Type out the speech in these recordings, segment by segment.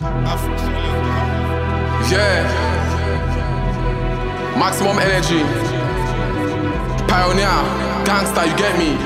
Yeah. Maximum energy. Pioneer. Gangster, you get me?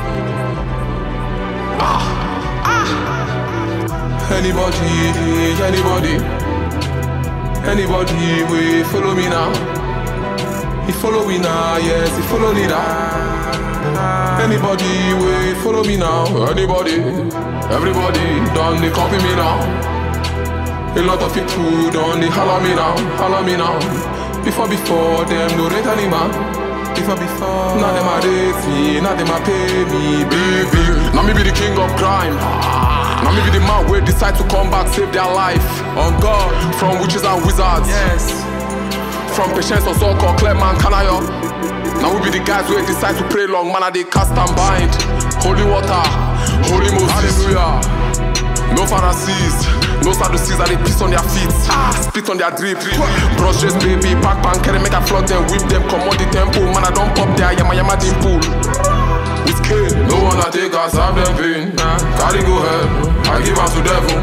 Anybody, we follow me now. He follow me now, yes, he follow leader. Anybody, we follow me now. Anybody, everybody, done they copy me now. A lot of people done they holler me now. Before them no rate any man. Before, now them a rate me, now them a pay me, baby. Now me be the king of crime. Now me be the man where decide to come back, save their life. On God, from witches and wizards. Yes. From Patience or so-called Clement Kanayo. Now we be the guys where decide to pray long, man, they cast and bind. Holy water, holy Moses. Hallelujah. No Pharisees, no Sadducees, they piss on their feet, spit on their drip. Brush dress, baby, pack pan, carry, make a flog them, whip them, come on the temple. Man, I don't pop there, yama dimple. With K, no one I take us, have them pain. Carry go ahead, I give us to devil.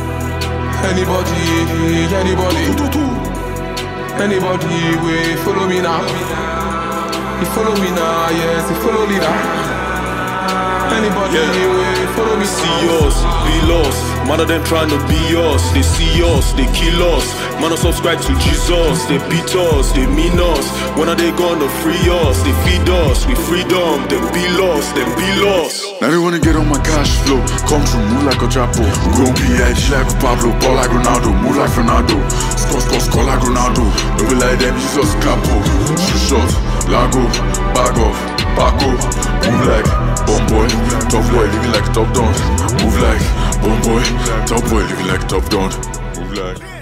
Anybody, we follow me now. He follow me now, yes, he follow leader. Anybody, we follow me. See us, be lost. Man of them trying to be us. They see us, they kill us. Man of subscribe to Jesus. They beat us, they mean us. When are they gonna free us? They feed us with freedom. Them be lost, them be lost. Now they wanna get on my cash flow. Come through, move like a Chapo. Grown PIG like Pablo. Ball like Ronaldo, move like Fernando. Score like Ronaldo. Don't be like them, Jesus capo. Shoot shot, Lago, back off, Paco. Move like bomb boy, top boy, living like top down. Move like bomb boy, top boy, living like top down. Move like